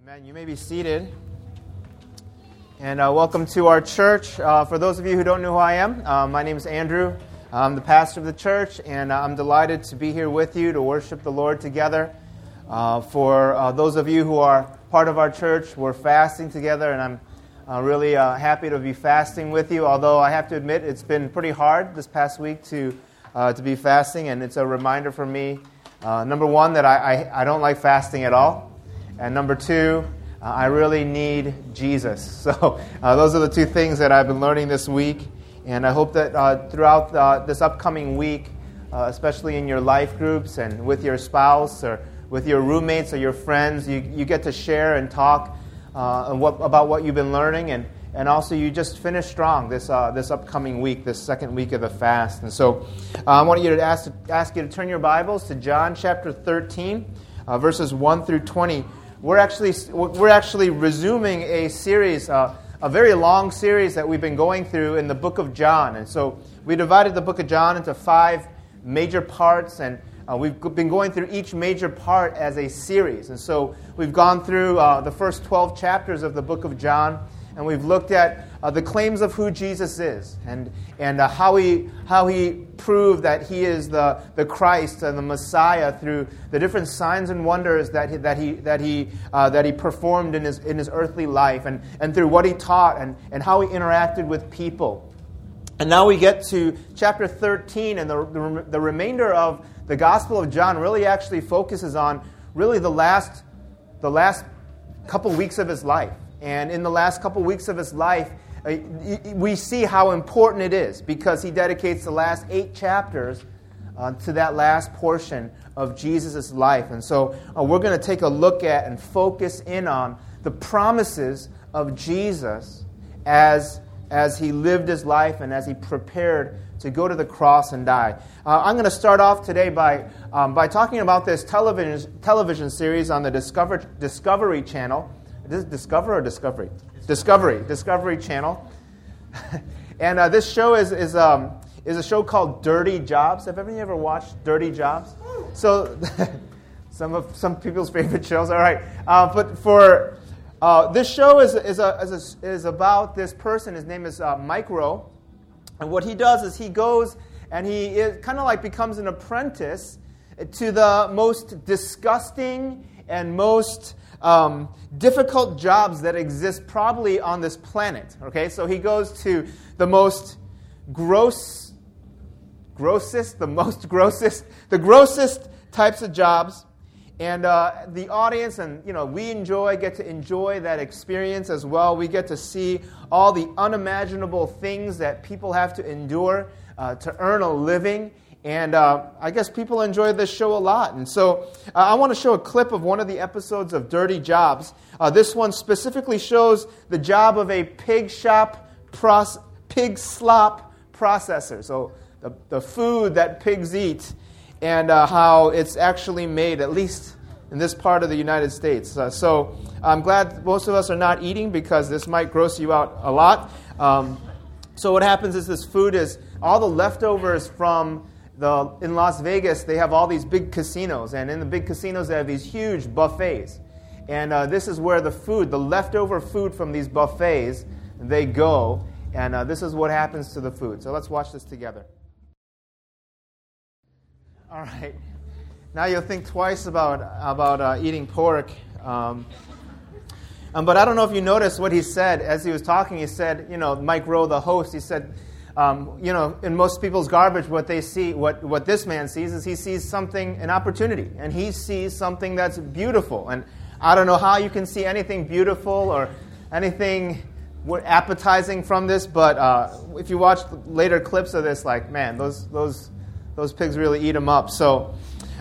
Amen. You may be seated. And welcome to our church. For those of you who don't know who I am, my name is Andrew. I'm the pastor of the church, and I'm delighted to be here with you to worship the Lord together. For those of you who are part of our church, we're fasting together, and I'm really happy to be fasting with you, although I have to admit it's been pretty hard this past week to be fasting, and it's a reminder for me, number one, that I don't like fasting at all. And number two, I really need Jesus. So those are the two things that I've been learning this week. And I hope that throughout this upcoming week, especially in your life groups and with your spouse or with your roommates or your friends, you get to share and talk about what you've been learning. And also you just finish strong this upcoming week, this second week of the fast. And so I want you to ask you to turn your Bibles to John chapter 13, verses 1 through 20. We're actually resuming a series, a very long series that we've been going through in the book of John. And so we divided the book of John into 5 major parts, and we've been going through each major part as a series. And so we've gone through the first 12 chapters of the book of John, and we've looked at the claims of who Jesus is and how he proved that he is the Christ and the Messiah through the different signs and wonders that he performed in his earthly life and through what he taught and how he interacted with people. And now we get to chapter 13, and the remainder of the Gospel of John really actually focuses on really the last couple weeks of his life. And in the last couple weeks of his life, we see how important it is because he dedicates the last 8 chapters to that last portion of Jesus' life. And so we're going to take a look at and focus in on the promises of Jesus as he lived his life and as he prepared to go to the cross and die. I'm going to start off today by talking about this television series on the Discovery Channel. Is it Discover or Discovery? Discovery Channel. And this show is a show called Dirty Jobs. Have any ever watched Dirty Jobs? So some people's favorite shows. All right, but for this show is about this person. His name is Mike Rowe, and what he does is he goes and he kind of like becomes an apprentice to the most disgusting and most difficult jobs that exist probably on this planet. Okay, so he goes to the most grossest types of jobs, and the audience and we get to enjoy that experience as well. We get to see all the unimaginable things that people have to endure to earn a living. And I guess people enjoy this show a lot. And so I want to show a clip of one of the episodes of Dirty Jobs. This one specifically shows the job of a pig slop processor. So the food that pigs eat and how it's actually made, at least in this part of the United States. So I'm glad most of us are not eating because this might gross you out a lot. So what happens is this food is all the leftovers from in Las Vegas, they have all these big casinos, and in the big casinos they have these huge buffets. And this is where the leftover food from these buffets, they go, and this is what happens to the food. So let's watch this together. All right. Now you'll think twice about eating pork. But I don't know if you noticed what he said as he was talking. He said, Mike Rowe, the host, he said, in most people's garbage, what they see, what this man sees is he sees an opportunity, and he sees something that's beautiful. And I don't know how you can see anything beautiful or anything appetizing from this, but if you watch later clips of this, like, man, those pigs really eat them up. So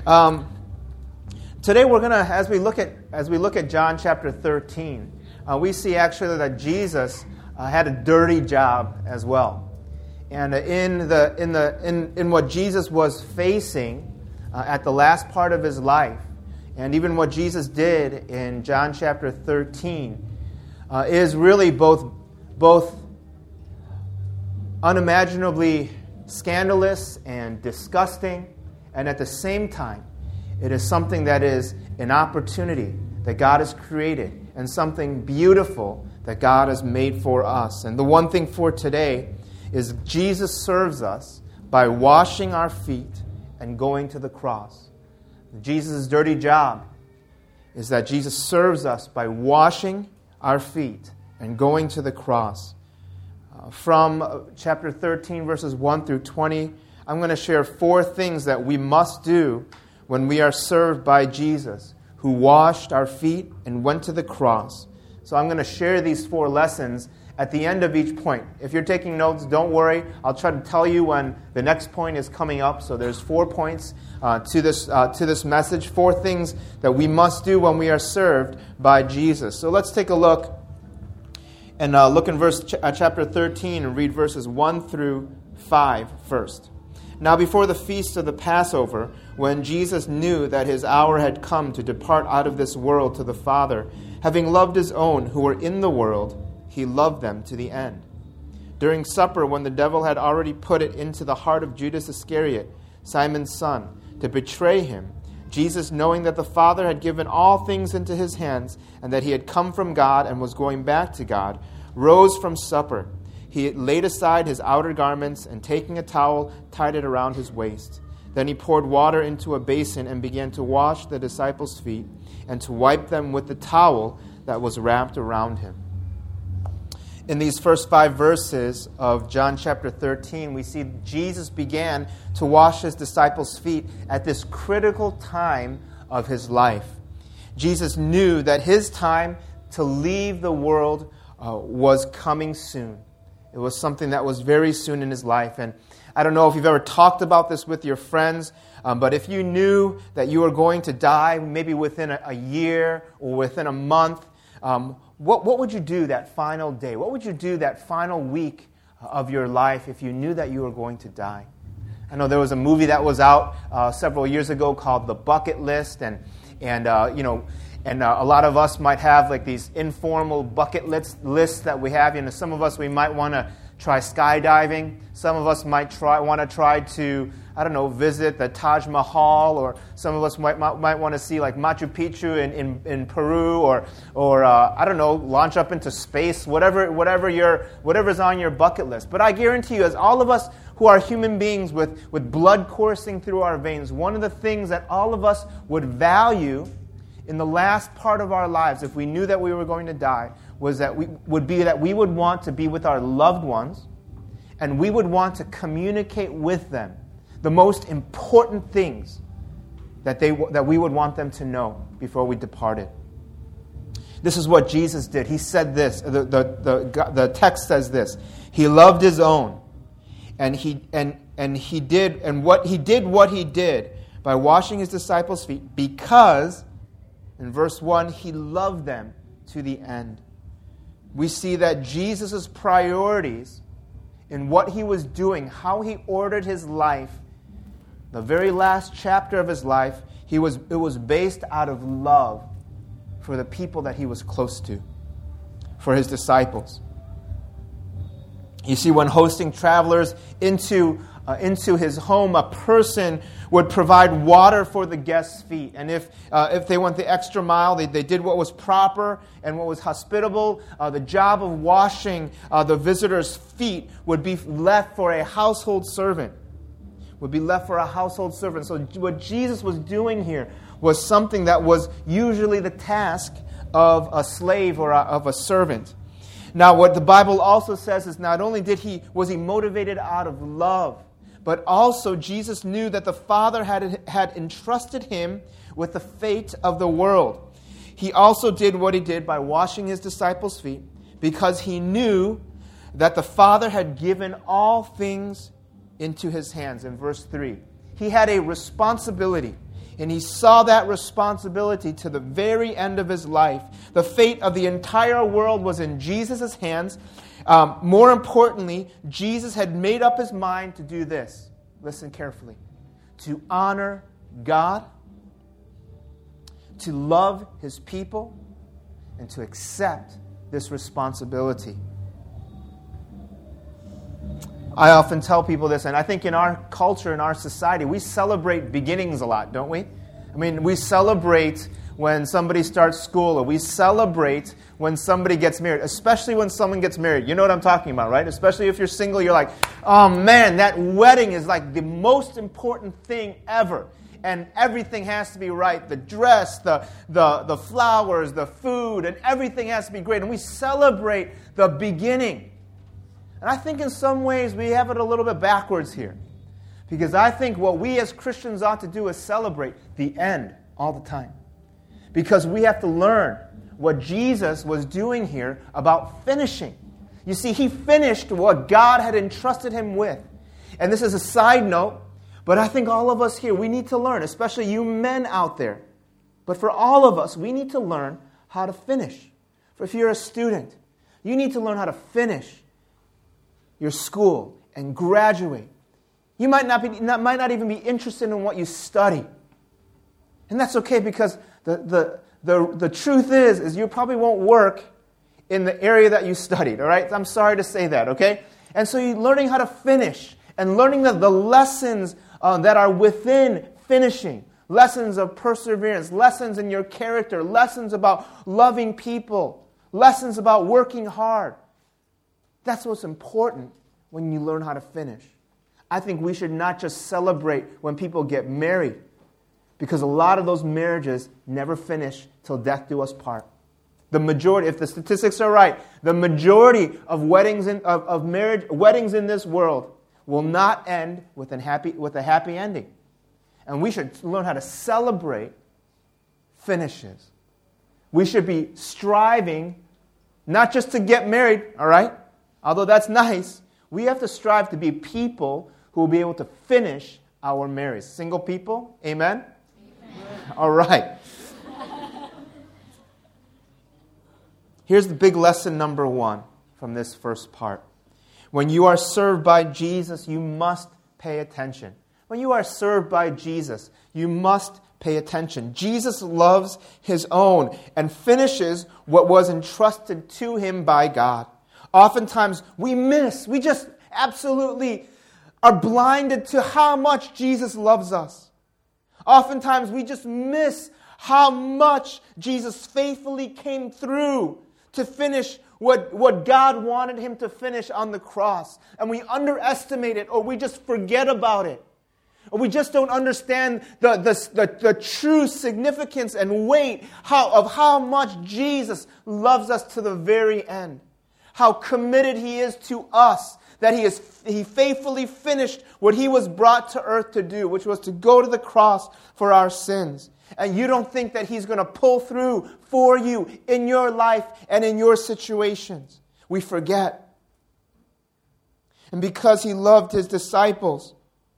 today we're gonna, as we look at John chapter 13, we see actually that Jesus had a dirty job as well. And in what Jesus was facing at the last part of his life, and even what Jesus did in John chapter 13, is really both unimaginably scandalous and disgusting, and at the same time, it is something that is an opportunity that God has created and something beautiful that God has made for us. And the one thing for today is Jesus serves us by washing our feet and going to the cross. Jesus' dirty job is that Jesus serves us by washing our feet and going to the cross. From chapter 13, verses 1 through 20, I'm going to share 4 things that we must do when we are served by Jesus, who washed our feet and went to the cross. So I'm going to share these 4 lessons at the end of each point. If you're taking notes, don't worry. I'll try to tell you when the next point is coming up. So there's 4 points to this message, 4 things that we must do when we are served by Jesus. So let's take a look and look in chapter 13 and read verses 1 through 5 first. Now before the feast of the Passover, when Jesus knew that his hour had come to depart out of this world to the Father, having loved his own who were in the world, he loved them to the end. During supper, when the devil had already put it into the heart of Judas Iscariot, Simon's son, to betray him, Jesus, knowing that the Father had given all things into his hands, and that he had come from God and was going back to God, rose from supper. He laid aside his outer garments, and taking a towel, tied it around his waist. Then he poured water into a basin and began to wash the disciples' feet and to wipe them with the towel that was wrapped around him. In these first 5 verses of John chapter 13, we see Jesus began to wash his disciples' feet at this critical time of his life. Jesus knew that his time to leave the world was coming soon. It was something that was very soon in his life. And I don't know if you've ever talked about this with your friends, but if you knew that you were going to die maybe within a year or within a month, what would you do that final day? What would you do that final week of your life if you knew that you were going to die? I know there was a movie that was out several years ago called The Bucket List, and a lot of us might have like these informal bucket lists that we have. You know, some of us, we might want to try skydiving. Some of us might want to try to, visit the Taj Mahal, or some of us might want to see like Machu Picchu in Peru, or launch up into space. Whatever's on your bucket list. But I guarantee you, as all of us who are human beings with blood coursing through our veins, one of the things that all of us would value in the last part of our lives, if we knew that we were going to die, was that we would want to be with our loved ones, and we would want to communicate with them the most important things that we would want them to know before we departed. This is what Jesus did. He said this. The text says this. He loved his own, and he did what he did by washing his disciples' feet, because in verse 1, he loved them to the end. We see that Jesus' priorities in what he was doing, how he ordered his life, the very last chapter of his life, it was based out of love for the people that he was close to, for his disciples. You see, when hosting travelers into his home, a person would provide water for the guests' feet. And if they went the extra mile, they did what was proper and what was hospitable. The job of washing the visitors' feet would be left for a household servant. So what Jesus was doing here was something that was usually the task of a slave or of a servant. Now, what the Bible also says is not only was he motivated out of love, but also Jesus knew that the Father had entrusted him with the fate of the world. He also did what he did by washing his disciples' feet, because he knew that the Father had given all things into his hands. In verse 3, he had a responsibility, and he saw that responsibility to the very end of his life. The fate of the entire world was in Jesus' hands. More importantly, Jesus had made up his mind to do this. Listen carefully. To honor God, to love his people, and to accept this responsibility. I often tell people this, and I think in our culture, in our society, we celebrate beginnings a lot, don't we? I mean, we celebrate when somebody starts school, or we celebrate when somebody gets married, especially when someone gets married. You know what I'm talking about, right? Especially if you're single, you're like, oh man, that wedding is like the most important thing ever. And everything has to be right. The dress, the flowers, the food, and everything has to be great. And we celebrate the beginning. And I think in some ways we have it a little bit backwards here. Because I think what we as Christians ought to do is celebrate the end all the time. Because we have to learn what Jesus was doing here about finishing. You see, he finished what God had entrusted him with. And this is a side note, but I think all of us here, we need to learn, especially you men out there. But for all of us, we need to learn how to finish. For if you're a student, you need to learn how to finish your school and graduate. You might not even be interested in what you study. And that's okay, because the truth is you probably won't work in the area that you studied, all right? I'm sorry to say that, okay? And so you're learning how to finish and learning the lessons that are within finishing. Lessons of perseverance, lessons in your character, lessons about loving people, lessons about working hard. That's what's important when you learn how to finish. I think we should not just celebrate when people get married, because a lot of those marriages never finish till death do us part. The majority, if the statistics are right, the majority of weddings weddings in this world will not end with a happy ending. And we should learn how to celebrate finishes. We should be striving not just to get married, all right? Although that's nice, we have to strive to be people who will be able to finish our marriage. Single people, amen? Amen. All right. Here's the big lesson number 1 from this first part. When you are served by Jesus, you must pay attention. When you are served by Jesus, you must pay attention. Jesus loves his own and finishes what was entrusted to him by God. Oftentimes we just absolutely are blinded to how much Jesus loves us. Oftentimes we just miss how much Jesus faithfully came through to finish what God wanted him to finish on the cross. And we underestimate it, or we just forget about it. Or we just don't understand the true significance and weight of how much Jesus loves us to the very end. How committed he is to us, that he faithfully finished what he was brought to earth to do, which was to go to the cross for our sins. And you don't think that he's going to pull through for you in your life and in your situations. We forget. And because he loved his disciples,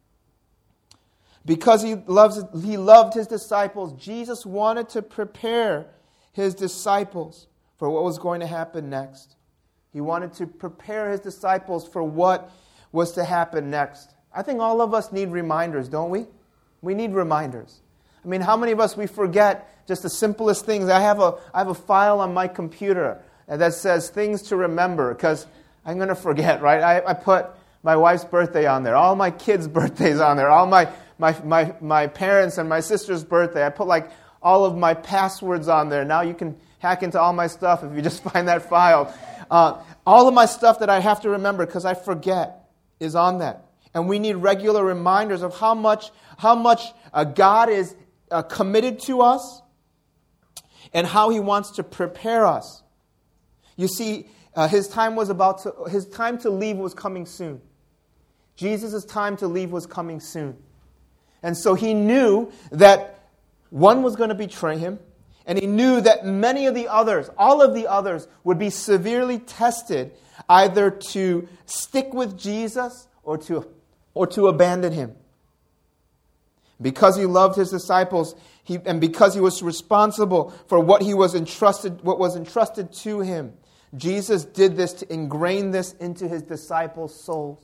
he loved his disciples, Jesus wanted to prepare his disciples for what was going to happen next. He wanted to prepare his disciples for what was to happen next. I think all of us need reminders, don't we? We need reminders. I mean, how many of us, we forget just the simplest things? I have a file on my computer that says things to remember, because I'm going to forget, right? I put my wife's birthday on there, all my kids' birthdays on there, all my parents' and my sister's birthday. I put like all of my passwords on there. Now you can hack into all my stuff if you just find that file. All of my stuff that I have to remember because I forget is on that. And we need regular reminders of how much God is committed to us and how he wants to prepare us. You see, his time to leave was coming soon. Jesus' time to leave was coming soon. And so he knew that one was going to betray him, and he knew that many of the others, all of the others, would be severely tested either to stick with Jesus or to abandon him. Because he loved his disciples, and because he was responsible for what was entrusted to him, Jesus did this to ingrain this into his disciples' souls.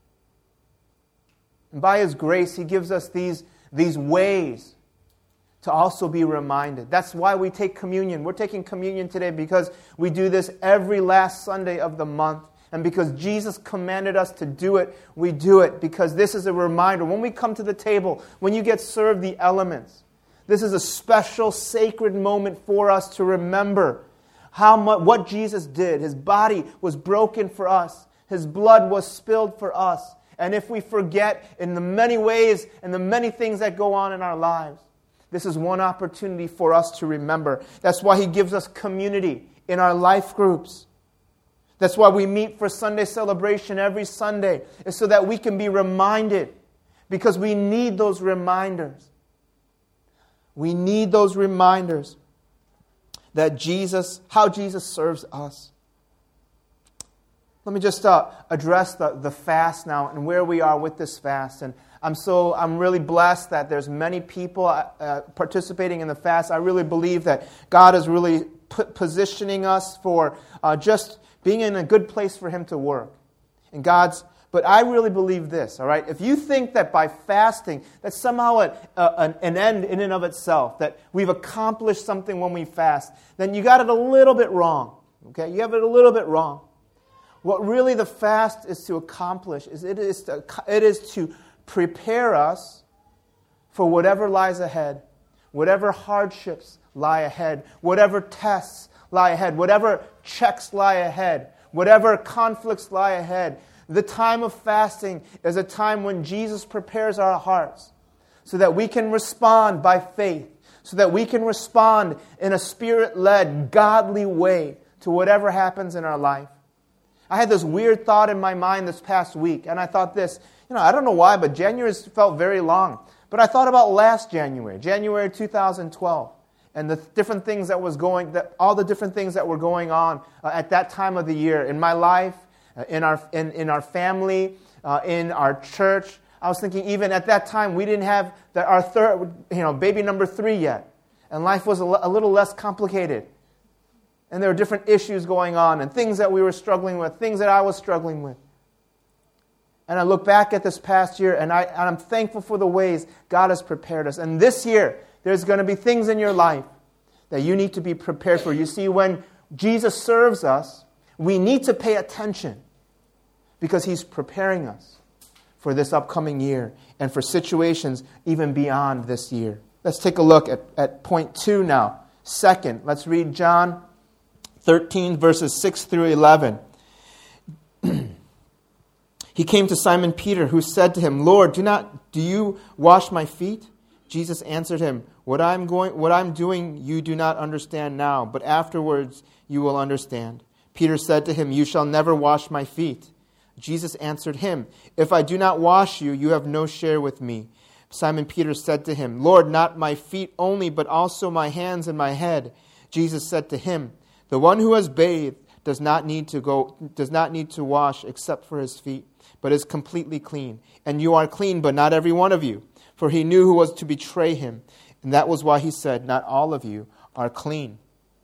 And by his grace, he gives us these ways to also be reminded. That's why we take communion. We're taking communion today because we do this every last Sunday of the month. And because Jesus commanded us to do it, we do it because this is a reminder. When we come to the table, when you get served the elements, This is a special, sacred moment for us to remember what Jesus did. His body was broken for us. His blood was spilled for us. And if we forget in the many ways and the many things that go on in our lives, this is one opportunity for us to remember. That's why He gives us community in our life groups. That's why we meet for Sunday celebration every Sunday, is so that we can be reminded, because we need those reminders. We need those reminders that how Jesus serves us. Let me just address the fast now and where we are with this fast. And I'm really blessed that there's many people participating in the fast. I really believe that God is really positioning us for just being in a good place for Him to work. But I really believe this, all right? If you think that by fasting, that's somehow an end in and of itself, that we've accomplished something when we fast, then you got it a little bit wrong, okay? You have it a little bit wrong. What really the fast is to accomplish is it is to prepare us for whatever lies ahead, whatever hardships lie ahead, whatever tests lie ahead, whatever checks lie ahead, whatever conflicts lie ahead. The time of fasting is a time when Jesus prepares our hearts so that we can respond by faith, so that we can respond in a Spirit-led, godly way to whatever happens in our life. I had this weird thought in my mind this past week, and I thought this, I don't know why, but January felt very long. But I thought about last January 2012, and the different things all the different things that were going on at that time of the year in my life, in our family, in our church. I was thinking even at that time we didn't have our third, baby number 3 yet, and life was a little less complicated. And there were different issues going on and things that we were struggling with, things that I was struggling with. And I look back at this past year, and I'm thankful for the ways God has prepared us. And this year, there's going to be things in your life that you need to be prepared for. You see, when Jesus serves us, we need to pay attention because He's preparing us for this upcoming year and for situations even beyond this year. Let's take a look at point 2 now. Second, let's read John 13, verses 6 through 11. He came to Simon Peter, who said to Him, "Lord, do you wash my feet?" Jesus answered him, What I'm doing you do not understand now, but afterwards you will understand." Peter said to Him, "You shall never wash my feet." Jesus answered him, "If I do not wash you, you have no share with me." Simon Peter said to Him, "Lord, not my feet only, but also my hands and my head." Jesus said to him, "The one who has bathed does not need to wash except for his feet, but is completely clean. And you are clean, but not every one of you." For He knew who was to betray Him, and that was why He said, "Not all of you are clean."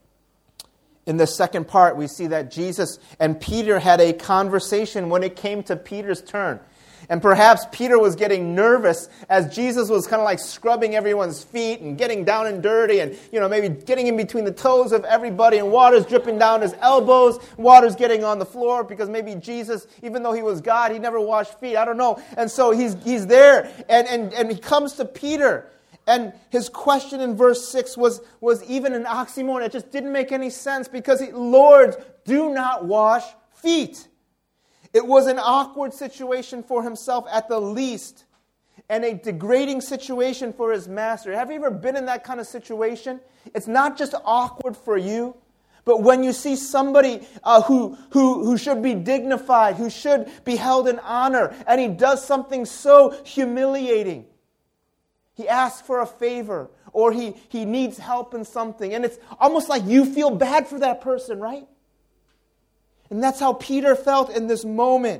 In the second part, we see that Jesus and Peter had a conversation when it came to Peter's turn. And perhaps Peter was getting nervous as Jesus was kind of like scrubbing everyone's feet and getting down and dirty and, maybe getting in between the toes of everybody, and water's dripping down his elbows, water's getting on the floor because maybe Jesus, even though He was God, He never washed feet. I don't know. And so he's there and He comes to Peter. And his question in verse 6 was even an oxymoron. It just didn't make any sense because Lord, do not wash feet. It was an awkward situation for himself at the least, and a degrading situation for his master. Have you ever been in that kind of situation? It's not just awkward for you, but when you see somebody who should be dignified, who should be held in honor, and he does something so humiliating. He asks for a favor, or he needs help in something, and it's almost like you feel bad for that person, right? And that's how Peter felt in this moment.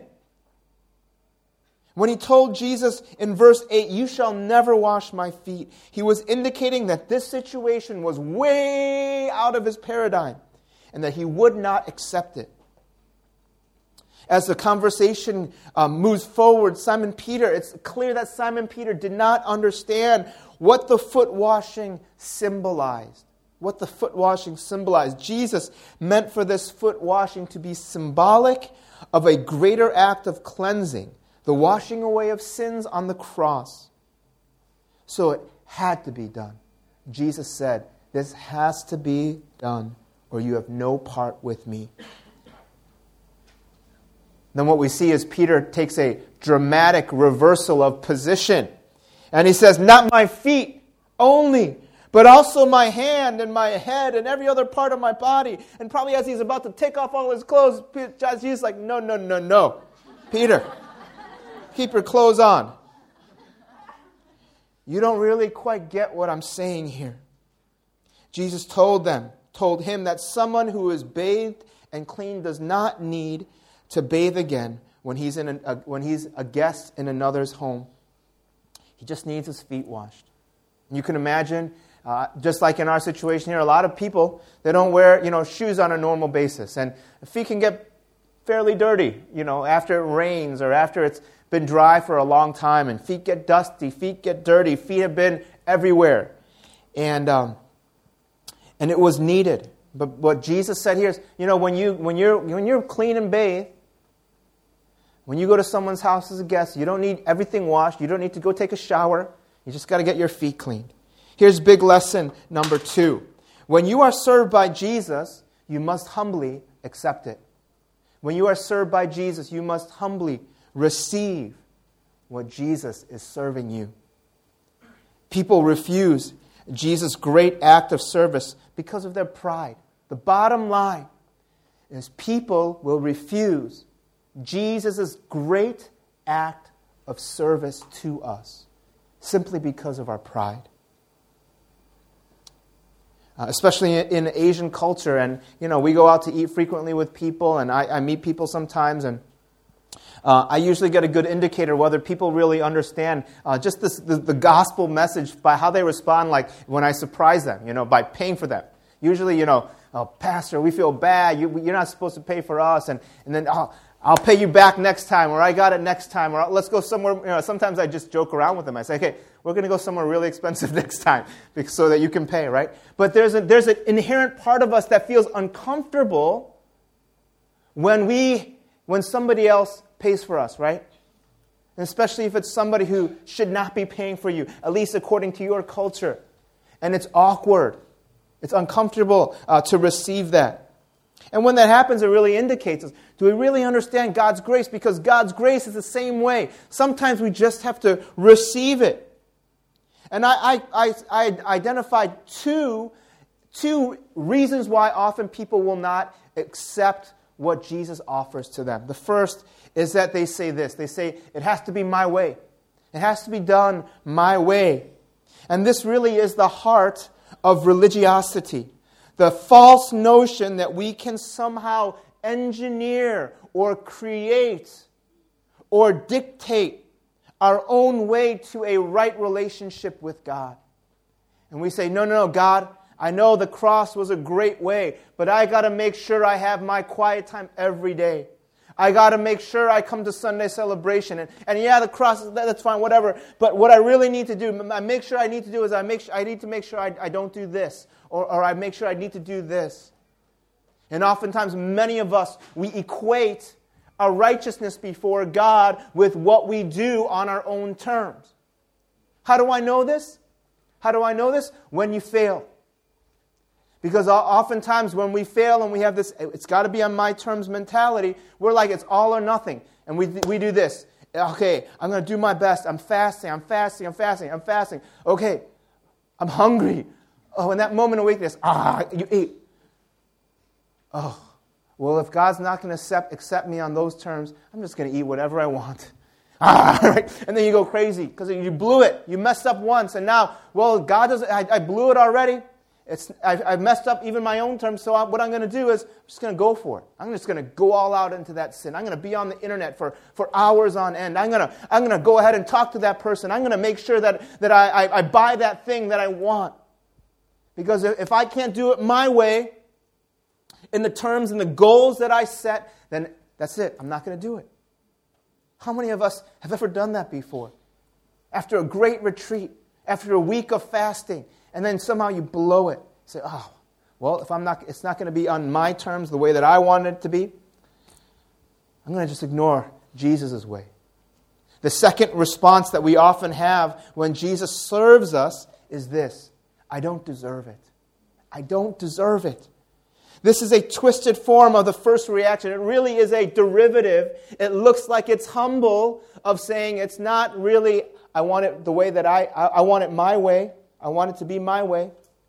When he told Jesus in verse 8, "You shall never wash my feet," he was indicating that this situation was way out of his paradigm and that he would not accept it. As the conversation moves forward, it's clear that Simon Peter did not understand what the foot washing symbolized. Jesus meant for this foot washing to be symbolic of a greater act of cleansing, the washing away of sins on the cross. So it had to be done. Jesus said, this has to be done or you have no part with me. Then what we see is Peter takes a dramatic reversal of position. And he says, not my feet only, but also my hand and my head and every other part of my body. And probably as he's about to take off all his clothes, Jesus is like, no. Peter, keep your clothes on. You don't really quite get what I'm saying here. Jesus told him that someone who is bathed and clean does not need to bathe again when he's a guest in another's home. He just needs his feet washed. You can imagine, just like in our situation here, a lot of people, they don't wear shoes on a normal basis. And feet can get fairly dirty, after it rains or after it's been dry for a long time. And feet get dusty, feet get dirty, feet have been everywhere. And it was needed. But what Jesus said here is, when you're clean and bathed, when you go to someone's house as a guest, you don't need everything washed. You don't need to go take a shower. You just got to get your feet cleaned. Here's big lesson number 2. When you are served by Jesus, you must humbly accept it. When you are served by Jesus, you must humbly receive what Jesus is serving you. People refuse Jesus' great act of service because of their pride. The bottom line is people will refuse Jesus' great act of service to us simply because of our pride. Especially in Asian culture, and we go out to eat frequently with people, and I meet people sometimes, and I usually get a good indicator whether people really understand just the gospel message by how they respond, like when I surprise them, by paying for them. Usually, oh, Pastor, we feel bad. You're not supposed to pay for us, and then I'll pay you back next time, or I got it next time, or let's go somewhere. Sometimes I just joke around with them. I say, okay, we're going to go somewhere really expensive next time so that you can pay, right? But there's an inherent part of us that feels uncomfortable when somebody else pays for us, right? And especially if it's somebody who should not be paying for you, at least according to your culture. And it's awkward. It's uncomfortable to receive that. And when that happens, it really indicates us, do we really understand God's grace? Because God's grace is the same way. Sometimes we just have to receive it. And I identified two reasons why often people will not accept what Jesus offers to them. The first is that they say this. They say, it has to be my way. It has to be done my way. And this really is the heart of religiosity. The false notion that we can somehow engineer or create or dictate our own way to a right relationship with God. And we say, no, God, I know the cross was a great way, but I got to make sure I have my quiet time every day. I got to make sure I come to Sunday celebration. And yeah, the cross, that's fine, whatever. But what I really need to do, I need to make sure I don't do this. Or I make sure I need to do this. And oftentimes, many of us, we equate our righteousness before God with what we do on our own terms. How do I know this? When you fail. Because oftentimes when we fail and we have this, it's got to be on my terms mentality, we're like, it's all or nothing. And we do this. Okay, I'm going to do my best. I'm fasting. Okay, I'm hungry. Oh, in that moment of weakness, you eat. Oh, well, if God's not going to accept me on those terms, I'm just going to eat whatever I want. Right? And then you go crazy because you blew it. You messed up once, and now, well, God doesn't. I blew it already. I've messed up even my own terms, so what I'm going to do is I'm just going to go for it. I'm just going to go all out into that sin. I'm going to be on the internet for hours on end. I'm going to go ahead and talk to that person. I'm going to make sure that I buy that thing that I want. Because if I can't do it my way, in the terms and the goals that I set, then that's it. I'm not going to do it. How many of us have ever done that before? After a great retreat, after a week of fasting, and then somehow you blow it. Say, oh, well, it's not going to be on my terms the way that I want it to be. I'm going to just ignore Jesus' way. The second response that we often have when Jesus serves us is this. I don't deserve it. I don't deserve it. This is a twisted form of the first reaction. It really is a derivative. It looks like it's humble of saying it's not really, I want it the way that I want it my way. I want it to be my way.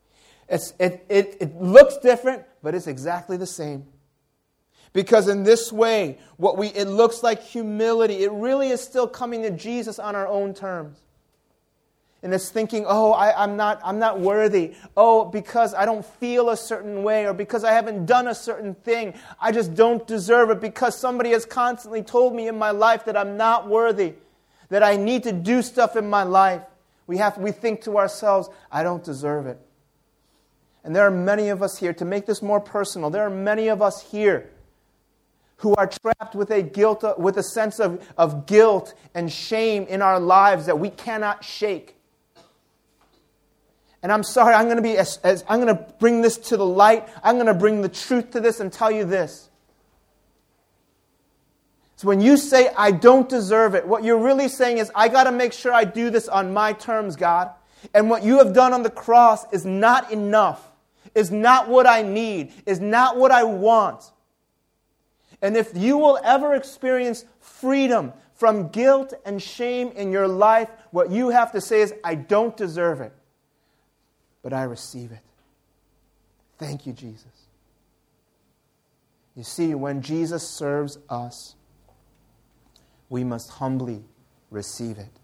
It looks different, but it's exactly the same. Because in this way, it looks like humility. It really is still coming to Jesus on our own terms. And it's thinking, I'm not worthy. Because I don't feel a certain way, or because I haven't done a certain thing, I just don't deserve it, because somebody has constantly told me in my life that I'm not worthy, that I need to do stuff in my life. We think to ourselves, I don't deserve it. And there are many of us here, to make this more personal, there are many of us here who are trapped with a sense of guilt and shame in our lives that we cannot shake. And I'm sorry, I'm going to bring this to the light. I'm going to bring the truth to this and tell you this. So when you say, I don't deserve it, what you're really saying is, I got to make sure I do this on my terms, God. And what you have done on the cross is not enough, is not what I need, is not what I want. And if you will ever experience freedom from guilt and shame in your life, what you have to say is, I don't deserve it, but I receive it. Thank you, Jesus. You see, when Jesus serves us, we must humbly receive it.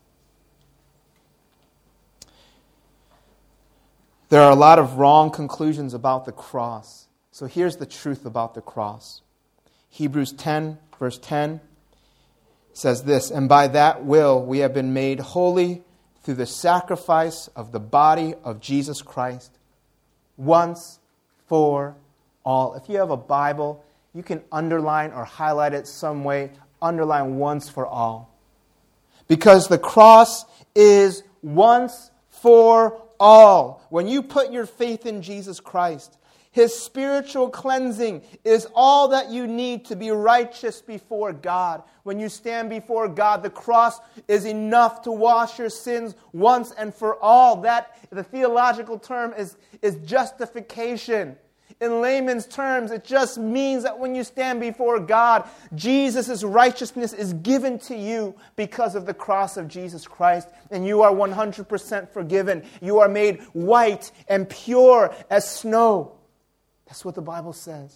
There are a lot of wrong conclusions about the cross. So here's the truth about the cross. Hebrews 10, verse 10 says this, and by that will we have been made holy through the sacrifice of the body of Jesus Christ, once for all. If you have a Bible, you can underline or highlight it some way. Underline once for all. Because the cross is once for all. When you put your faith in Jesus Christ, His spiritual cleansing is all that you need to be righteous before God. When you stand before God, the cross is enough to wash your sins once and for all. That, the theological term, is justification. In layman's terms, it just means that when you stand before God, Jesus' righteousness is given to you because of the cross of Jesus Christ, and you are 100% forgiven. You are made white and pure as snow. That's what the Bible says.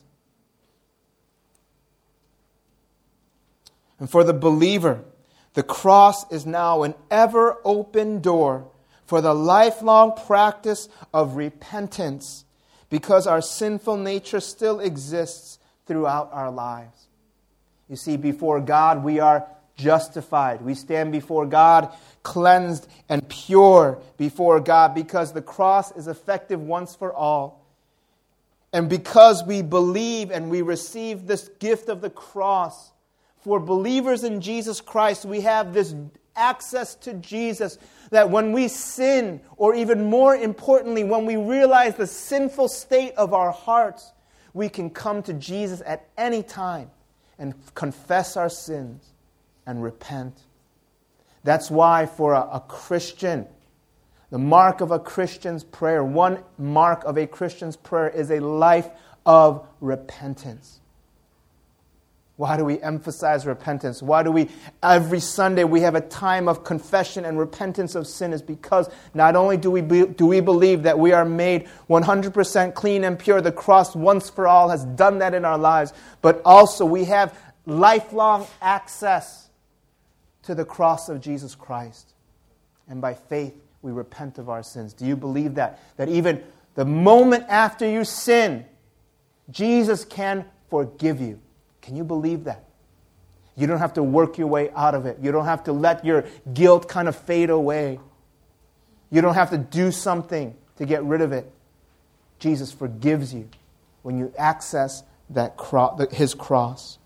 And for the believer, the cross is now an ever open door for the lifelong practice of repentance, because our sinful nature still exists throughout our lives. You see, before God, we are justified. We stand before God cleansed and pure before God, because the cross is effective once for all. And because we believe and we receive this gift of the cross, for believers in Jesus Christ, we have this access to Jesus, that when we sin, or even more importantly, when we realize the sinful state of our hearts, we can come to Jesus at any time and confess our sins and repent. That's why for a Christian, the mark of a Christian's prayer, one mark of a Christian's prayer is a life of repentance. Why do we emphasize repentance? Why do we, every Sunday, we have a time of confession and repentance of sin? Is because not only do we believe that we are made 100% clean and pure, the cross once for all has done that in our lives, but also we have lifelong access to the cross of Jesus Christ. And by faith, we repent of our sins. Do you believe that? That even the moment after you sin, Jesus can forgive you. Can you believe that? You don't have to work your way out of it. You don't have to let your guilt kind of fade away. You don't have to do something to get rid of it. Jesus forgives you when you access His cross.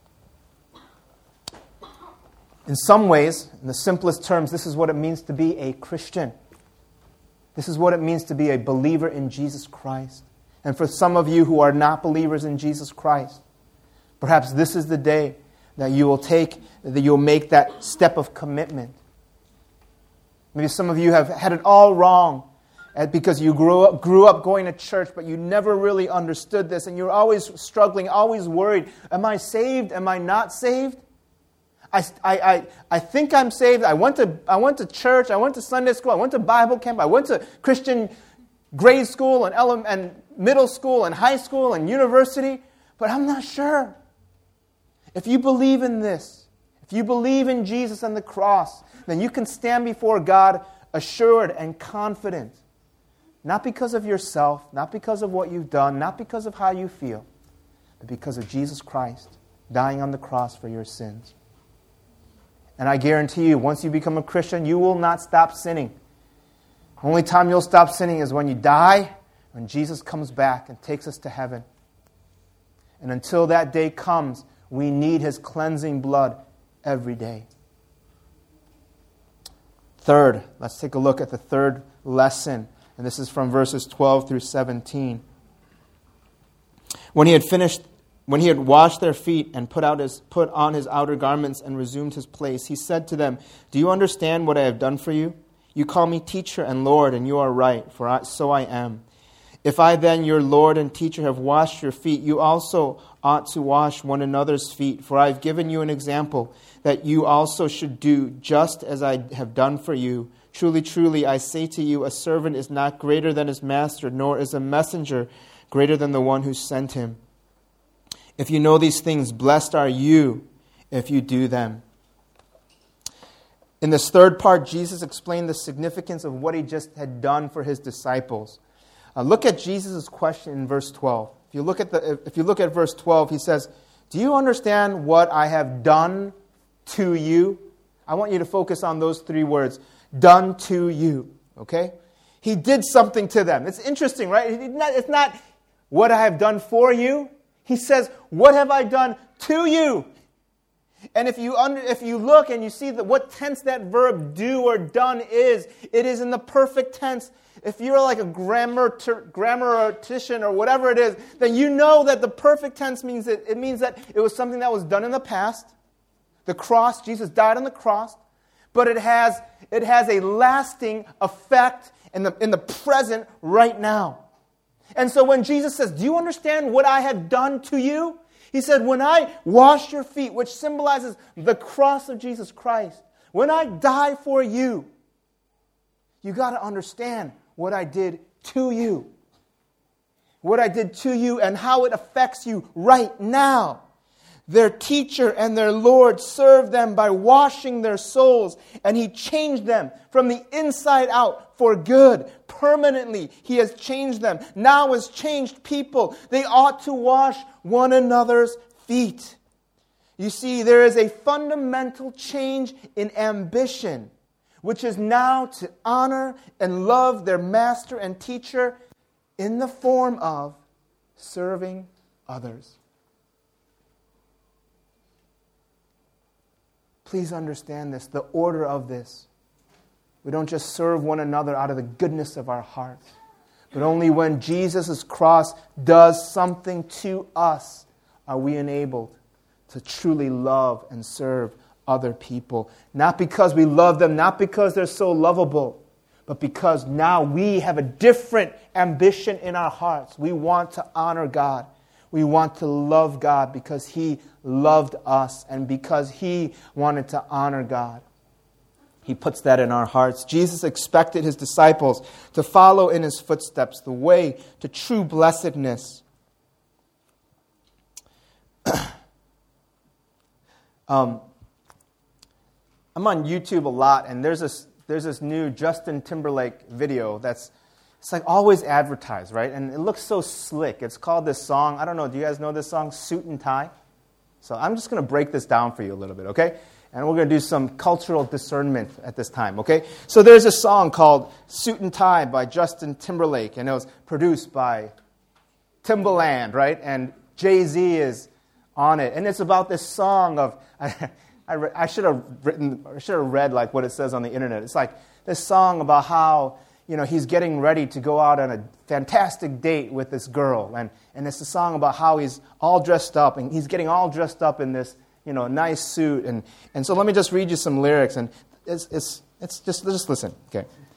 In some ways, in the simplest terms, this is what it means to be a Christian. This is what it means to be a believer in Jesus Christ. And for some of you who are not believers in Jesus Christ, perhaps this is the day that you'll make that step of commitment. Maybe some of you have had it all wrong, because you grew up going to church, but you never really understood this, and you're always struggling, always worried. Am I saved? Am I not saved? I think I'm saved. I went to church. I went to Sunday school. I went to Bible camp. I went to Christian grade school and middle school and high school and university, but I'm not sure. If you believe in this, if you believe in Jesus and the cross, then you can stand before God assured and confident. Not because of yourself, not because of what you've done, not because of how you feel, but because of Jesus Christ dying on the cross for your sins. And I guarantee you, once you become a Christian, you will not stop sinning. The only time you'll stop sinning is when you die, when Jesus comes back and takes us to heaven. And until that day comes, we need His cleansing blood every day. Third, let's take a look at the third lesson. And this is from verses 12 through 17. When he had washed their feet and put on his outer garments and resumed his place, he said to them, "Do you understand what I have done for you? You call me teacher and Lord, and you are right, for so I am. If I then, your Lord and teacher, have washed your feet, you also ought to wash one another's feet. For I have given you an example, that you also should do just as I have done for you. Truly, truly, I say to you, a servant is not greater than his master, nor is a messenger greater than the one who sent him. If you know these things, blessed are you if you do them." In this third part, Jesus explained the significance of what he just had done for his disciples. Look at Jesus' question in verse 12. If you look at verse 12, he says, "Do you understand what I have done to you?" I want you to focus on those three words. Done to you. Okay? He did something to them. It's interesting, right? It's not what I have done for you. He says, "What have I done to you?" And if you look and you see what tense that verb do or done is, it is in the perfect tense. If you're like a grammatician or whatever it is, then you know that the perfect tense means that it was something that was done in the past. The cross, Jesus died on the cross, but it has a lasting effect in the present right now. And so when Jesus says, "Do you understand what I have done to you?" He said, "When I wash your feet," which symbolizes the cross of Jesus Christ, when I die for you, you got to understand what I did to you. What I did to you and how it affects you right now. Their teacher and their Lord served them by washing their souls, and He changed them from the inside out for good. Permanently, He has changed them. Now as changed people, they ought to wash one another's feet. You see, there is a fundamental change in ambition, which is now to honor and love their master and teacher in the form of serving others. Please understand this, the order of this. We don't just serve one another out of the goodness of our hearts, but only when Jesus' cross does something to us are we enabled to truly love and serve other people. Not because we love them, not because they're so lovable, but because now we have a different ambition in our hearts. We want to honor God. We want to love God because He loved us and because He wanted to honor God. He puts that in our hearts. Jesus expected His disciples to follow in His footsteps, the way to true blessedness. I'm on YouTube a lot, and there's this new Justin Timberlake video it's like always advertised, right? And it looks so slick. It's called this song. I don't know. Do you guys know this song, Suit and Tie? So I'm just going to break this down for you a little bit, okay? And we're going to do some cultural discernment at this time, okay? So there's a song called Suit and Tie by Justin Timberlake, and it was produced by Timbaland, right? And Jay-Z is on it. And it's about this song of... I should have read like what it says on the internet. It's like this song about how he's getting ready to go out on a fantastic date with this girl, and it's a song about how he's all dressed up, and he's getting all dressed up in this nice suit, and so let me just read you some lyrics, and it's just listen, okay.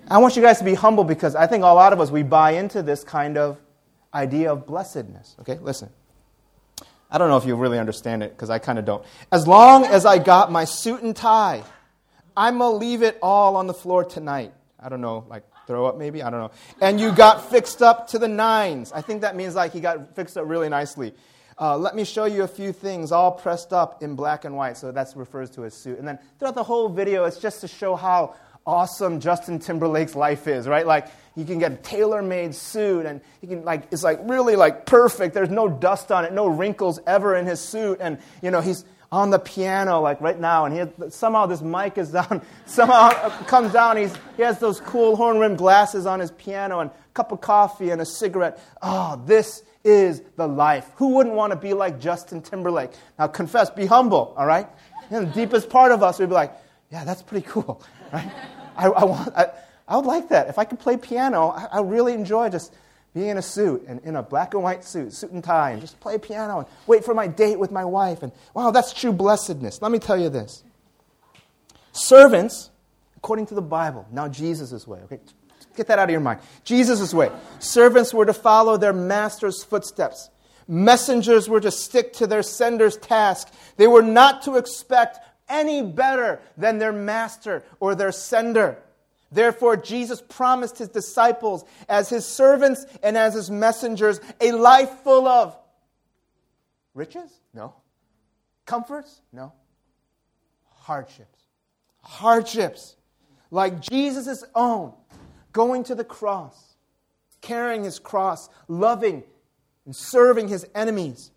I want you guys to be humble because I think a lot of us, we buy into this kind of idea of blessedness. Okay, listen. I don't know if you really understand it because I kind of don't. As long as I got my suit and tie, I'm going to leave it all on the floor tonight. I don't know, like throw up maybe? I don't know. And you got fixed up to the nines. I think that means like he got fixed up really nicely. Let me show you a few things all pressed up in black and white. So that refers to his suit. And then throughout the whole video, it's just to show how awesome Justin Timberlake's life is, right? Like you can get a tailor-made suit and he can like it's like really like perfect. There's no dust on it, no wrinkles ever in his suit. And you know, he's on the piano like right now and somehow this mic is down, somehow it comes down, he has those cool horn-rimmed glasses on his piano and a cup of coffee and a cigarette. Oh, this is the life. Who wouldn't want to be like Justin Timberlake? Now confess, be humble, all right? And the deepest part of us would be like, yeah, that's pretty cool, right? I would like that. If I could play piano, I really enjoy just being in a suit, and in a black and white suit and tie, and just play piano and wait for my date with my wife. And wow, that's true blessedness. Let me tell you this. Servants, according to the Bible, now Jesus' way, okay? Get that out of your mind. Jesus' way. Servants were to follow their master's footsteps. Messengers were to stick to their sender's task. They were not to expect any better than their master or their sender. Therefore, Jesus promised his disciples as his servants and as his messengers a life full of riches? No. Comforts? No. Hardships. Hardships. Like Jesus' own. Going to the cross, carrying his cross, loving and serving his enemies.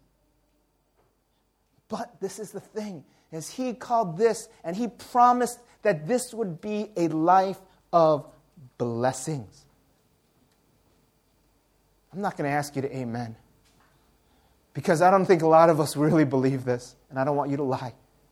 But this is the thing, as he called this, and he promised that this would be a life of blessings. I'm not going to ask you to amen, because I don't think a lot of us really believe this, and I don't want you to lie.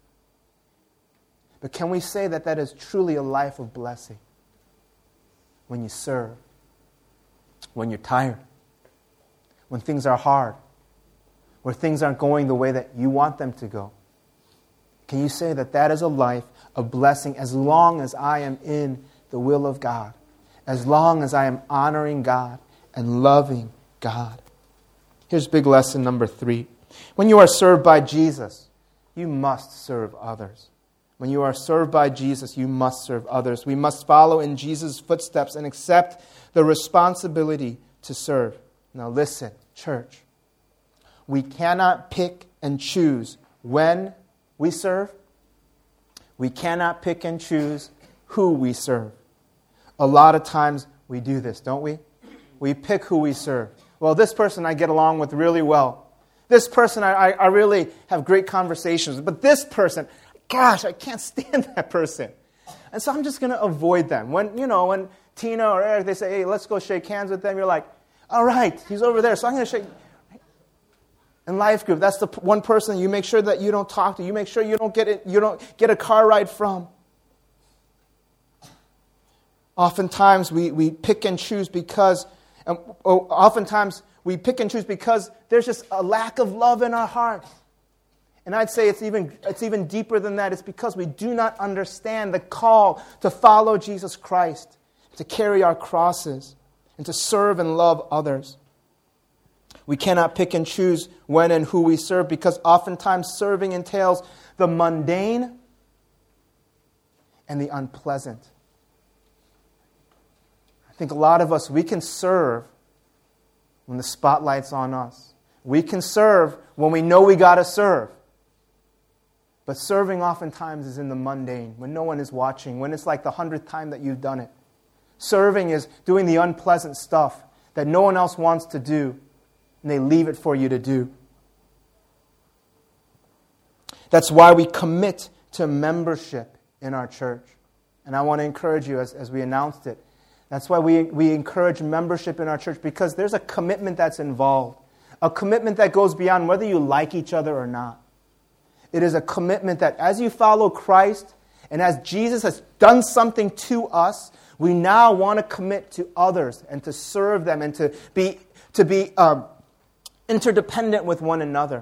But can we say that that is truly a life of blessing? When you serve, when you're tired, when things are hard, where things aren't going the way that you want them to go. Can you say that that is a life of blessing as long as I am in the will of God, as long as I am honoring God and loving God? Here's big lesson number 3. When you are served by Jesus, you must serve others. When you are served by Jesus, you must serve others. We must follow in Jesus' footsteps and accept the responsibility to serve. Now listen, church. We cannot pick and choose when we serve. We cannot pick and choose who we serve. A lot of times we do this, don't we? We pick who we serve. Well, this person I get along with really well. This person I really have great conversations with. But this person, gosh, I can't stand that person. And so I'm just going to avoid them. When Tina or Eric, they say, hey, let's go shake hands with them, you're like, all right, he's over there, so I'm going to shake. In life group, that's the one person you make sure that you don't talk to. You make sure you don't get a car ride from. Oftentimes we pick and choose because there's just a lack of love in our hearts. And I'd say it's even deeper than that. It's because we do not understand the call to follow Jesus Christ, to carry our crosses, and to serve and love others. We cannot pick and choose when and who we serve because oftentimes serving entails the mundane and the unpleasant. I think a lot of us, we can serve when the spotlight's on us. We can serve when we know we got to serve. But serving oftentimes is in the mundane, when no one is watching, when it's like the 100th time that you've done it. Serving is doing the unpleasant stuff that no one else wants to do, and they leave it for you to do. That's why we commit to membership in our church. And I want to encourage you, as we announced it, that's why we encourage membership in our church, because there's a commitment that's involved, a commitment that goes beyond whether you like each other or not. It is a commitment that as you follow Christ and as Jesus has done something to us, we now want to commit to others and to serve them and to be interdependent with one another.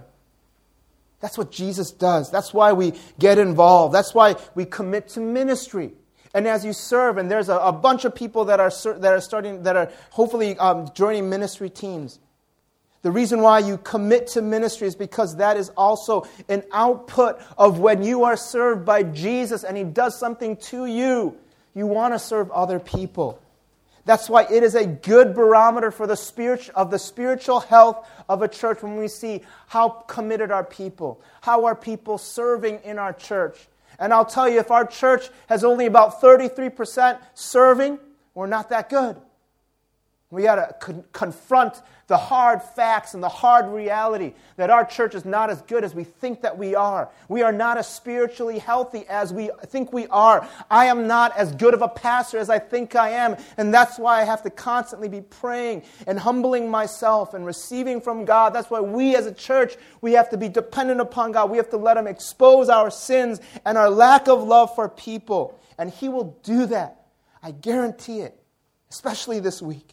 That's what Jesus does. That's why we get involved. That's why we commit to ministry. And as you serve, and there's a bunch of people that are hopefully joining ministry teams. The reason why you commit to ministry is because that is also an output of when you are served by Jesus and He does something to you. You want to serve other people. That's why it is a good barometer for the spiritual health of a church when we see how committed are people, how are people serving in our church. And I'll tell you, if our church has only about 33% serving, we're not that good. We got to confront the hard facts and the hard reality that our church is not as good as we think that we are. We are not as spiritually healthy as we think we are. I am not as good of a pastor as I think I am, and that's why I have to constantly be praying and humbling myself and receiving from God. That's why we as a church, we have to be dependent upon God. We have to let Him expose our sins and our lack of love for people, and He will do that. I guarantee it, especially this week.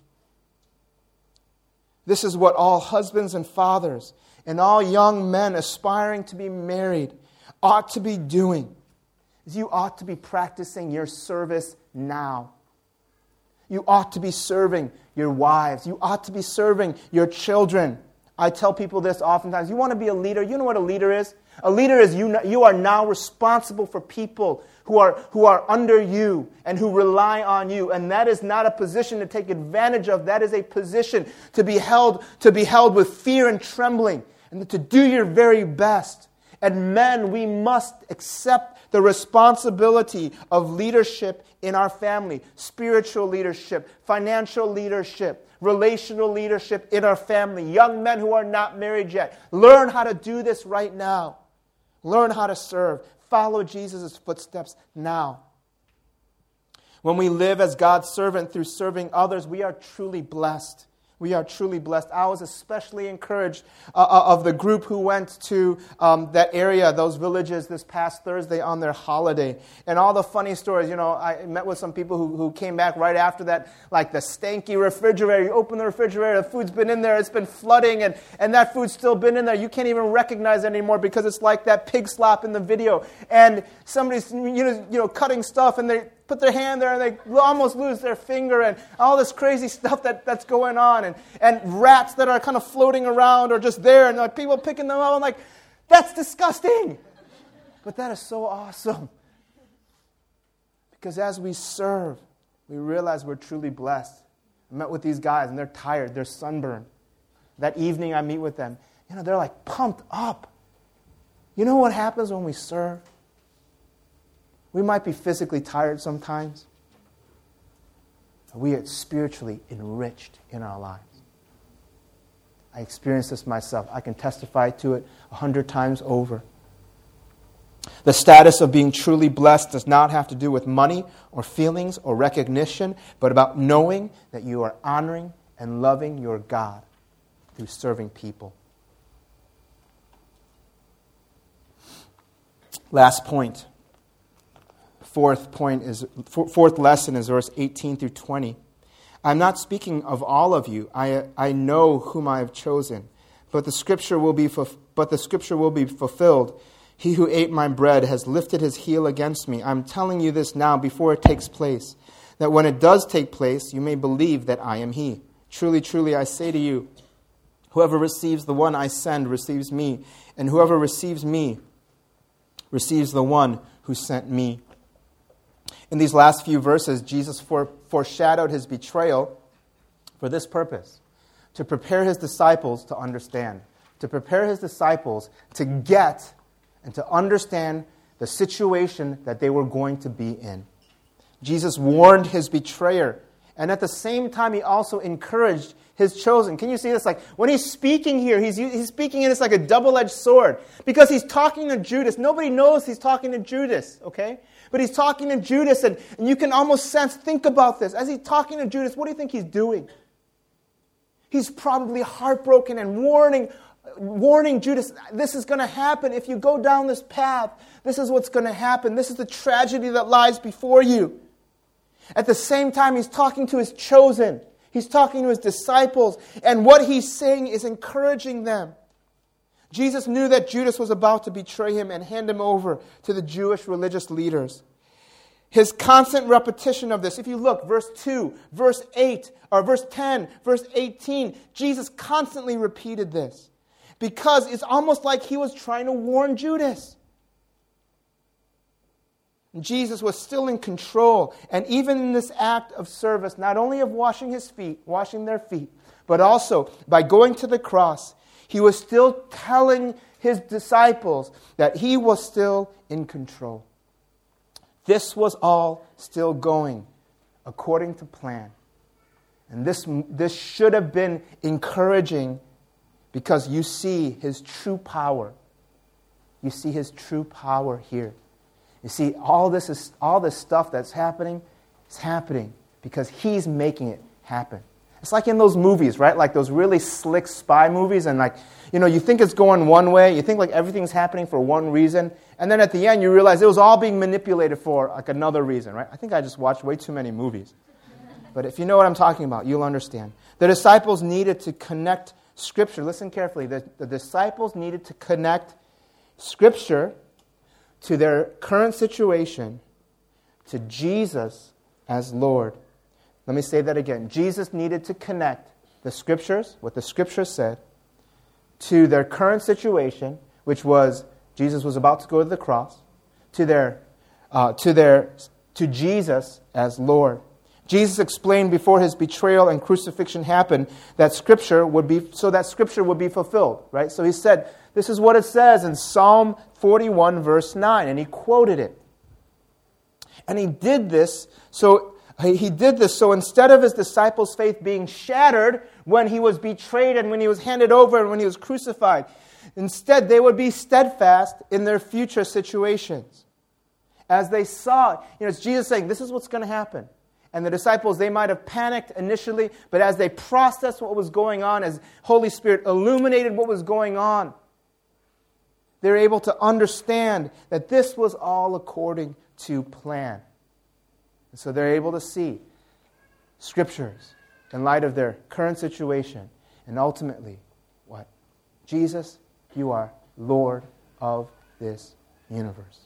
This is what all husbands and fathers and all young men aspiring to be married ought to be doing. Is you ought to be practicing your service now. You ought to be serving your wives. You ought to be serving your children. I tell people this oftentimes. You want to be a leader? You know what a leader is? A leader is you are now responsible for people who are under you and who rely on you. And that is not a position to take advantage of. That is a position to be held with fear and trembling and to do your very best. And men, we must accept the responsibility of leadership in our family. Spiritual leadership, financial leadership, relational leadership in our family. Young men who are not married yet. Learn how to do this right now. Learn how to serve. Follow Jesus' footsteps now. When we live as God's servant through serving others, we are truly blessed. We are truly blessed. I was especially encouraged of the group who went to that area, those villages, this past Thursday on their holiday. And all the funny stories. You know, I met with some people who came back right after that, like the stanky refrigerator. You open the refrigerator, the food's been in there, it's been flooding, and that food's still been in there. You can't even recognize it anymore because it's like that pig slop in the video. And somebody's cutting stuff, and they put their hand there and they almost lose their finger, and all this crazy stuff that's going on, and rats that are kind of floating around or just there, and like people picking them up. I'm like, that's disgusting. But that is so awesome. Because as we serve, we realize we're truly blessed. I met with these guys and they're tired, they're sunburned. That evening I meet with them, they're like pumped up. You know what happens when we serve? We might be physically tired sometimes, but we are spiritually enriched in our lives. I experienced this myself. I can testify to it 100 times over. The status of being truly blessed does not have to do with money or feelings or recognition, but about knowing that you are honoring and loving your God through serving people. Last point. Fourth lesson is verse 18 through 20. I'm not speaking of all of you. I know whom I have chosen, but the scripture will be fulfilled. He who ate my bread has lifted his heel against me. I'm telling you this now before it takes place, that when it does take place, you may believe that I am he. Truly, truly, I say to you, whoever receives the one I send receives me, and whoever receives me receives the one who sent me. In these last few verses, Jesus foreshadowed his betrayal for this purpose, to prepare his disciples to understand, to prepare his disciples to get and to understand the situation that they were going to be in. Jesus warned his betrayer, and at the same time, he also encouraged his chosen. Can you see this? Like when he's speaking here, he's speaking and it's like a double-edged sword because he's talking to Judas. Nobody knows he's talking to Judas, okay? But he's talking to Judas, and you can almost think about this. As he's talking to Judas, what do you think he's doing? He's probably heartbroken and warning Judas, this is going to happen. If you go down this path, this is what's going to happen. This is the tragedy that lies before you. At the same time, he's talking to his chosen. He's talking to his disciples, and what he's saying is encouraging them. Jesus knew that Judas was about to betray him and hand him over to the Jewish religious leaders. His constant repetition of this. If you look, verse 2, verse 8, or verse 10, verse 18, Jesus constantly repeated this. Because it's almost like he was trying to warn Judas. Jesus was still in control. And even in this act of service, not only of washing their feet, but also by going to the cross, he was still telling his disciples that he was still in control. This was all still going according to plan. And this should have been encouraging because you see his true power. You see his true power here. You see, all this stuff that's happening is happening because he's making it happen. It's like in those movies, right? Like those really slick spy movies, and you think it's going one way, you think like everything's happening for one reason, and then at the end you realize it was all being manipulated for like another reason, right? I think I just watched way too many movies. But if you know what I'm talking about, you'll understand. The disciples needed to connect Scripture. Listen carefully. The disciples needed to connect Scripture to their current situation, to Jesus as Lord. Let me say that again. Jesus needed to connect the Scriptures, what the Scriptures said, to their current situation, which was Jesus was about to go to the cross, to Jesus as Lord. Jesus explained before his betrayal and crucifixion happened that Scripture would be fulfilled, right? So he said, this is what it says in Psalm 41, verse 9, and he quoted it. And he did this so instead of his disciples' faith being shattered when he was betrayed and when he was handed over and when he was crucified, instead they would be steadfast in their future situations. As they saw, it's Jesus saying, this is what's going to happen. And the disciples, they might have panicked initially, but as they processed what was going on, as Holy Spirit illuminated what was going on, they were able to understand that this was all according to plan. And so they're able to see Scriptures in light of their current situation. And ultimately, what? Jesus, you are Lord of this universe.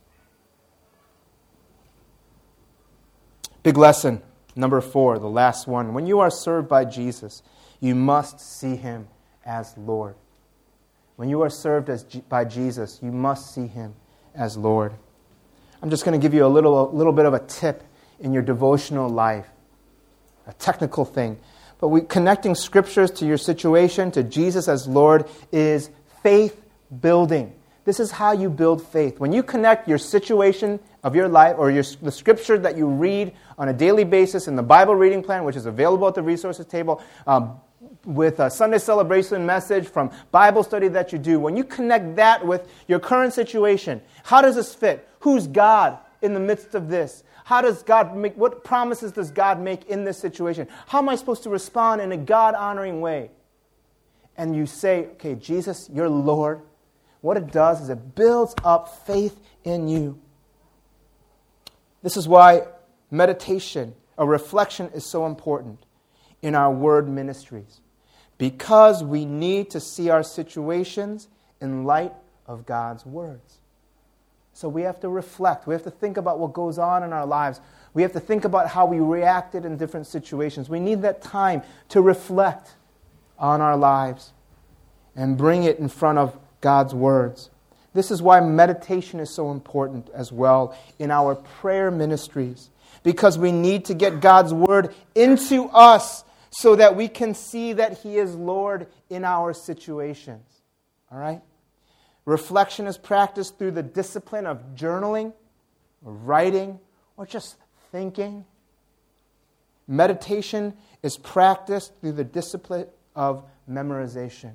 Big lesson, number 4, the last one. When you are served by Jesus, you must see him as Lord. When you are served by Jesus, you must see him as Lord. I'm just going to give you a little bit of a tip in your devotional life, a technical thing. But connecting Scriptures to your situation, to Jesus as Lord, is faith building. This is how you build faith. When you connect your situation of your life or the Scripture that you read on a daily basis in the Bible reading plan, which is available at the resources table, with a Sunday celebration message from Bible study that you do, when you connect that with your current situation, how does this fit? Who's God in the midst of this? How does God make, what promises does God make in this situation? How am I supposed to respond in a God-honoring way? And you say, okay, Jesus, you're Lord. What it does is it builds up faith in you. This is why meditation, or reflection, is so important in our word ministries. Because we need to see our situations in light of God's words. So we have to reflect. We have to think about what goes on in our lives. We have to think about how we reacted in different situations. We need that time to reflect on our lives and bring it in front of God's words. This is why meditation is so important as well in our prayer ministries. Because we need to get God's word into us so that we can see that he is Lord in our situations. All right? Reflection is practiced through the discipline of journaling, or writing, or just thinking. Meditation is practiced through the discipline of memorization.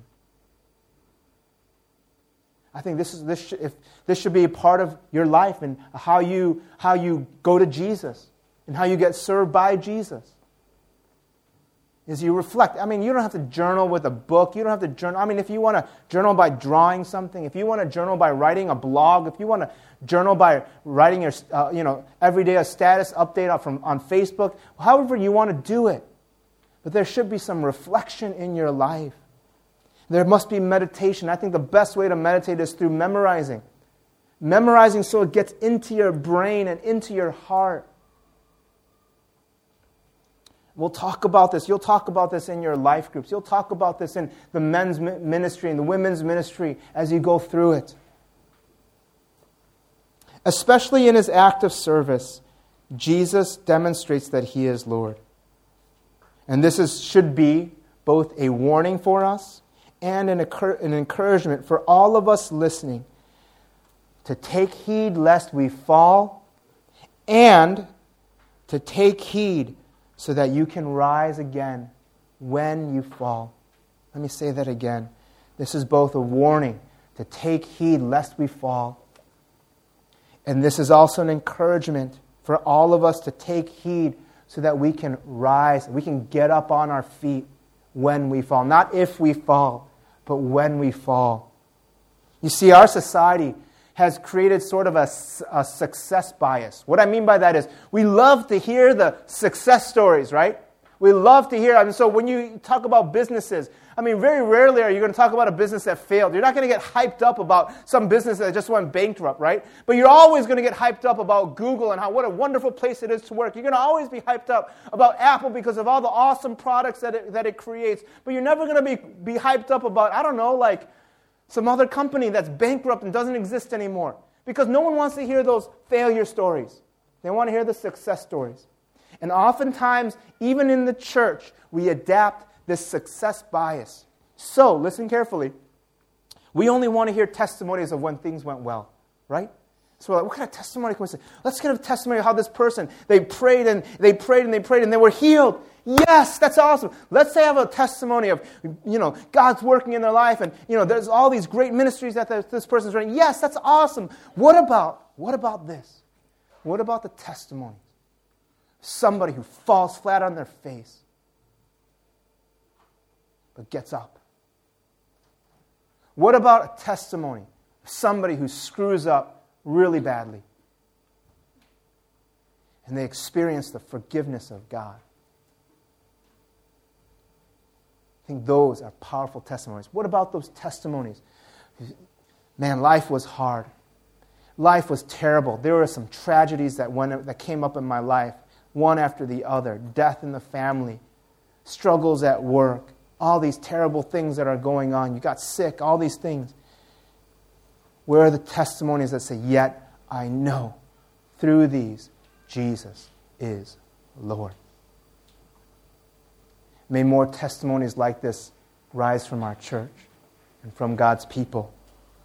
I think this should be a part of your life and how you go to Jesus and how you get served by Jesus. Is you reflect. I mean, you don't have to journal with a book. You don't have to journal. I mean, if you want to journal by drawing something, if you want to journal by writing a blog, if you want to journal by writing your, every day a status update on Facebook, however you want to do it. But there should be some reflection in your life. There must be meditation. I think the best way to meditate is through memorizing. Memorizing so it gets into your brain and into your heart. We'll talk about this. You'll talk about this in your life groups. You'll talk about this in the men's ministry and the women's ministry as you go through it. Especially in his act of service, Jesus demonstrates that he is Lord. And this should be both a warning for us and an encouragement for all of us listening to take heed lest we fall, and to take heed so that you can rise again when you fall. Let me say that again. This is both a warning to take heed lest we fall, and this is also an encouragement for all of us to take heed so that we can rise, we can get up on our feet when we fall. Not if we fall, but when we fall. You see, our society has created sort of a success bias. What I mean by that is we love to hear the success stories, right? We love to hear. So when you talk about businesses, very rarely are you going to talk about a business that failed. You're not going to get hyped up about some business that just went bankrupt, right? But you're always going to get hyped up about Google and what a wonderful place it is to work. You're going to always be hyped up about Apple because of all the awesome products that it creates. But you're never going to be hyped up about, some other company that's bankrupt and doesn't exist anymore. Because no one wants to hear those failure stories. They want to hear the success stories. And oftentimes, even in the church, we adapt this success bias. So, listen carefully. We only want to hear testimonies of when things went well, right? So we're like, what kind of testimony can we say? Let's get a testimony of how this person, they prayed and they were healed. Yes, that's awesome. Let's say I have a testimony of, God's working in their life and, there's all these great ministries that this person's running. Yes, that's awesome. What about this? What about the testimony? Somebody who falls flat on their face but gets up. What about a testimony of somebody who screws up really badly and they experience the forgiveness of God? I think those are powerful testimonies. What about those testimonies? Man, life was hard. Life was terrible. There were some tragedies that came up in my life, one after the other. Death in the family, struggles at work, all these terrible things that are going on. You got sick, all these things. Where are the testimonies that say, yet I know through these Jesus is Lord? May more testimonies like this rise from our church and from God's people.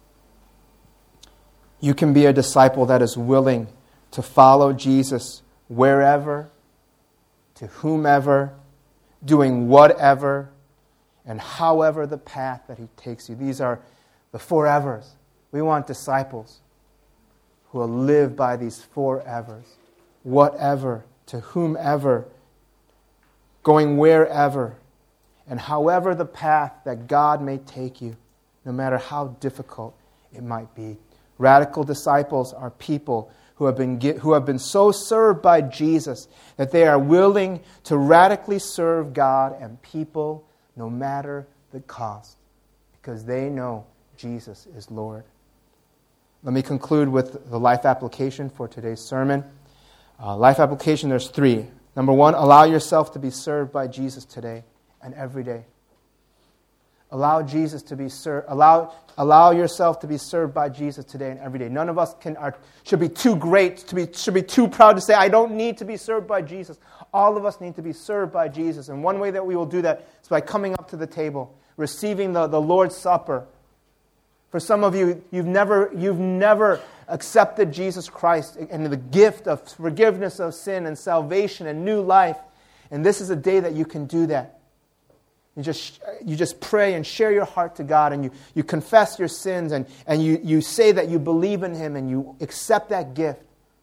You can be a disciple that is willing to follow Jesus wherever, to whomever, doing whatever, and however the path that he takes you. These are the forevers. We want disciples who will live by these forevers. Whatever, to whomever, going wherever, and however the path that God may take you, no matter how difficult it might be. Radical disciples are people who have been so served by Jesus that they are willing to radically serve God and people no matter the cost, because they know Jesus is Lord. Let me conclude with the life application for today's sermon. Life application, there's 3. Number 1, allow yourself to be served by Jesus today and every day. Allow Jesus to be served. Allow yourself to be served by Jesus today and every day. None of us should be too great, should be too proud to say, I don't need to be served by Jesus. All of us need to be served by Jesus. And one way that we will do that is by coming up to the table, receiving the Lord's Supper. For some of you, you've never accepted Jesus Christ and the gift of forgiveness of sin and salvation and new life. And this is a day that you can do that. You just pray and share your heart to God, and you confess your sins, and you say that you believe in Him and you accept that gift.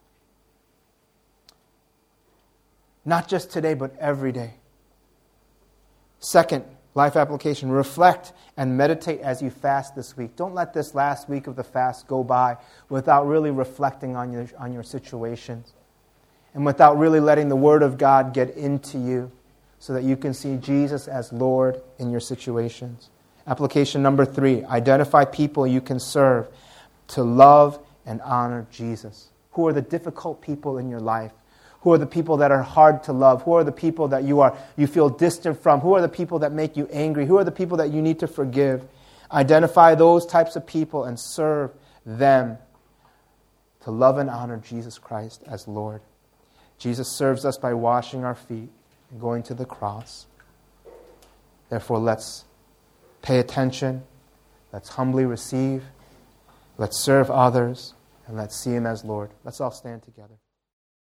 Not just today, but every day. Second, life application, reflect and meditate as you fast this week. Don't let this last week of the fast go by without really reflecting on your situations and without really letting the Word of God get into you so that you can see Jesus as Lord in your situations. Application number 3, identify people you can serve to love and honor Jesus. Who are the difficult people in your life? Who are the people that are hard to love? Who are the people that you feel distant from? Who are the people that make you angry? Who are the people that you need to forgive? Identify those types of people and serve them to love and honor Jesus Christ as Lord. Jesus serves us by washing our feet and going to the cross. Therefore, let's pay attention. Let's humbly receive. Let's serve others. And let's see Him as Lord. Let's all stand together.